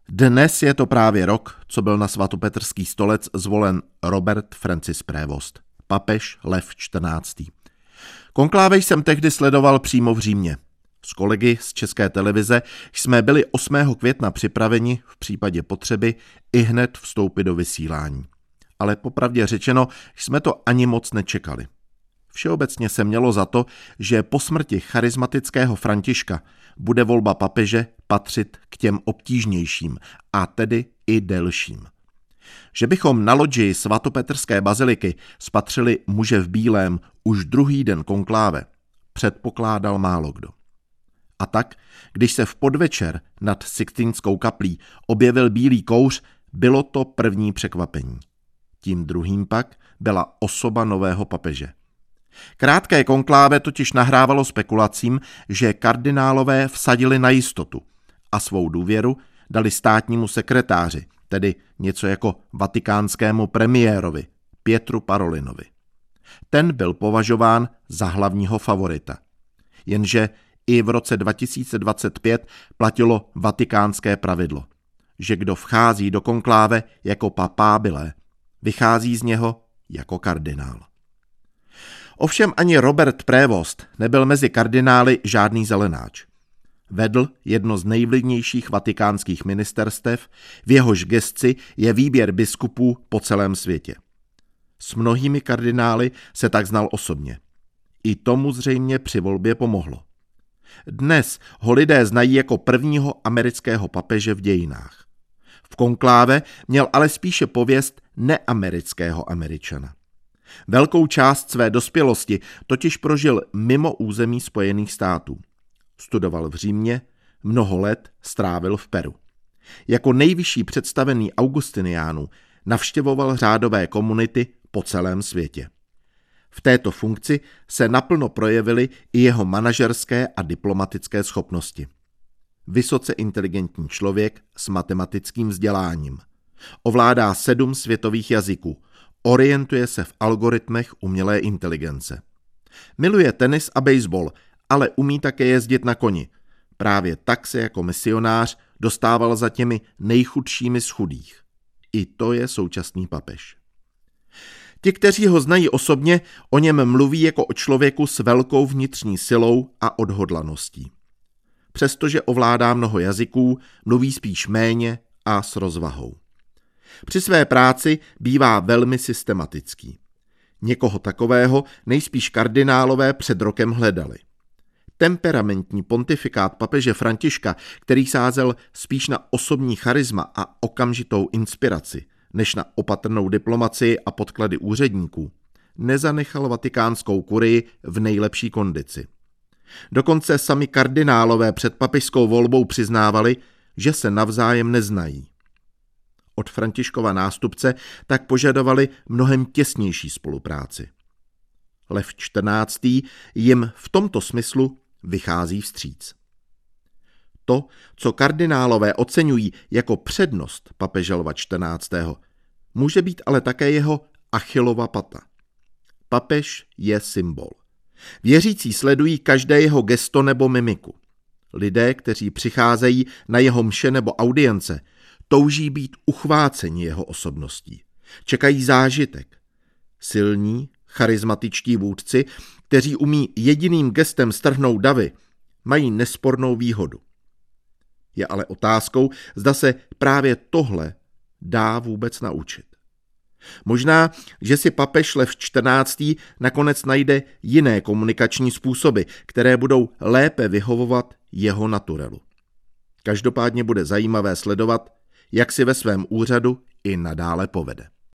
Dnes je to právě rok, co byl na svatopetrský stolec zvolen Robert Francis Prévost, papež Lev XIV. Konkláve jsem tehdy sledoval přímo v Římě. S kolegy z České televize jsme byli 8. května připraveni v případě potřeby ihned vstoupit do vysílání. Ale popravdě řečeno jsme to ani moc nečekali. Všeobecně se mělo za to, že po smrti charismatického Františka bude volba papeže patřit k těm obtížnějším, a tedy i delším. Že bychom na lodži svatopetrské baziliky spatřili muže v bílém už druhý den konkláve, předpokládal málokdo. A tak, když se v podvečer nad Sixtinskou kaplí objevil bílý kouř, bylo to první překvapení. Tím druhým pak byla osoba nového papeže. Krátké konkláve totiž nahrávalo spekulacím, že kardinálové vsadili na jistotu a svou důvěru dali státnímu sekretáři, tedy něco jako vatikánskému premiérovi, Pietru Parolinovi. Ten byl považován za hlavního favorita. Jenže i v roce 2025 platilo vatikánské pravidlo, že kdo vchází do konkláve jako papábile, vychází z něho jako kardinál. Ovšem ani Robert Prévost nebyl mezi kardinály žádný zelenáč. Vedl jedno z nejvlivnějších vatikánských ministerstev, v jehož gesci je výběr biskupů po celém světě. S mnohými kardinály se tak znal osobně. I tomu zřejmě při volbě pomohlo. Dnes ho lidé znají jako prvního amerického papeže v dějinách. V konkláve měl ale spíše pověst neamerického Američana. Velkou část své dospělosti totiž prožil mimo území Spojených států. Studoval v Římě, mnoho let strávil v Peru. Jako nejvyšší představený augustiniánů navštěvoval řádové komunity po celém světě. V této funkci se naplno projevily i jeho manažerské a diplomatické schopnosti. Vysoce inteligentní člověk s matematickým vzděláním. Ovládá 7 světových jazyků. Orientuje se v algoritmech umělé inteligence. Miluje tenis a baseball, ale umí také jezdit na koni. Právě tak se jako misionář dostával za těmi nejchudšími z chudých. I to je současný papež. Ti, kteří ho znají osobně, o něm mluví jako o člověku s velkou vnitřní silou a odhodlaností. Přestože ovládá mnoho jazyků, mluví spíš méně a s rozvahou. Při své práci bývá velmi systematický. Někoho takového nejspíš kardinálové před rokem hledali. Temperamentní pontifikát papeže Františka, který sázel spíš na osobní charisma a okamžitou inspiraci, než na opatrnou diplomacii a podklady úředníků, nezanechal vatikánskou kurii v nejlepší kondici. Dokonce sami kardinálové před papežskou volbou přiznávali, že se navzájem neznají. Od Františkova nástupce tak požadovali mnohem těsnější spolupráci. Lev XIV. Jim v tomto smyslu vychází vstříc. To, co kardinálové oceňují jako přednost papeže Lva XIV., může být ale také jeho Achillova pata. Papež je symbol. Věřící sledují každé jeho gesto nebo mimiku. Lidé, kteří přicházejí na jeho mše nebo audience, touží být uchváceni jeho osobností. Čekají zážitek. Silní, charismatičtí vůdci, kteří umí jediným gestem strhnout davy, mají nespornou výhodu. Je ale otázkou, zda se právě tohle dá vůbec naučit. Možná, že si papež Lev XIV. Nakonec najde jiné komunikační způsoby, které budou lépe vyhovovat jeho naturelu. Každopádně bude zajímavé sledovat, jak si ve svém úřadu i nadále povede.